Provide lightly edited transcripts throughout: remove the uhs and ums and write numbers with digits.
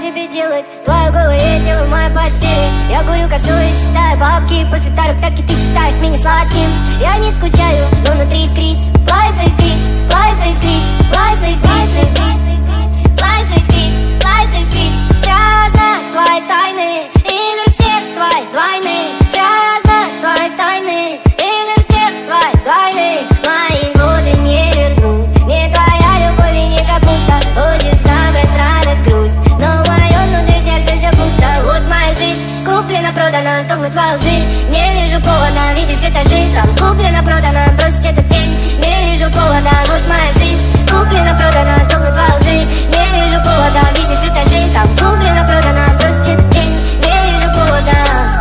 тебе делать? Твое голое тело в моей постели. Я курю косу и считаю бабки. После второй пятки ты считаешь меня сладким. Я не скучаю, но внутри искрит. Плавится искрит, плавится искрит, плавится искрит, плавится искрит, плавится искрит. Я знаю твои тайны, игры всех твои двойны. Я знаю твои тайны, игры всех твои двойны. Мои годы не верну, не твоя любовь и не капуста. Хочешь забрать радость, грусть, но в моем внутри сердце все пусто. Вот моя жизнь куплена, продана, сдохнуть во лжи. Не вижу повода, видишь этажи. Там куплена, продана, бросить этот день. Не вижу повода, вот моя жизнь куплена, продана, сдохнуть во лжи. Не вижу повода, видишь этажи. Там куплена, продана, бросить этот день. Не вижу повода.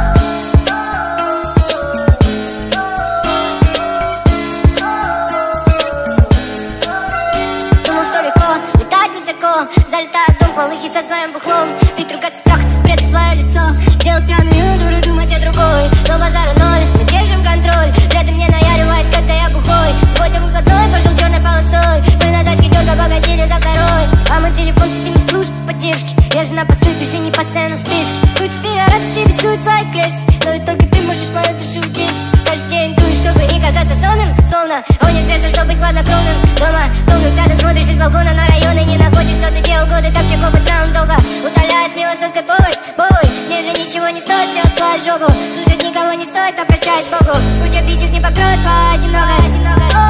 Думал, что легко летать высоко, залетая в дом полыхи со своим бухлом. Пить, ругаться, трахаться, спрятать свое лицо. Делать пьяную дуру, думать о другой. Но базару ноль, мы держим контроль. Зря ты мне наяриваешь, когда я бухой. Сегодня выходной, пошел черной полосой. Мы на тачке дерга богатели за второй. А мой телефон тебе не служит поддержки. Я же на посту, ты же не постоянно в спешке. Хочешь пидорас, тебе суют свои клешки. Но в итоге ты можешь мою душу утешить. Каждый день дуешь, чтобы не казаться сонным. Словно гонишь беса, чтобы быть хладнокровным. Дома томным взглядом смотришь из балкона на районы. Не находишь, что ты делал годы, так чего быть раунд долго. Удаляя смело со скайповой, мне же ничего не стоит сделать твою жопу. Слушать никого не стоит, обращаясь к Богу. Куча бичес не покроет по одинокость.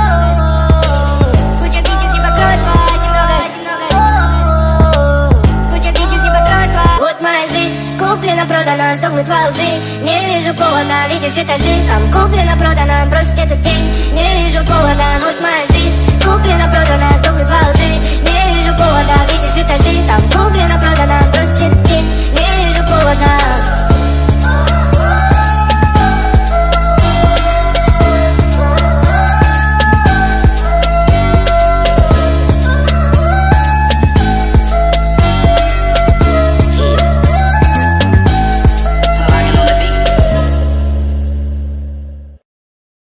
Куча бичес не покроет по одинокость. Куча бичес не покроет по... Вот моя жизнь куплена, продана, сдохнуть во лжи. Не вижу повода, видишь этажи. Там куплена,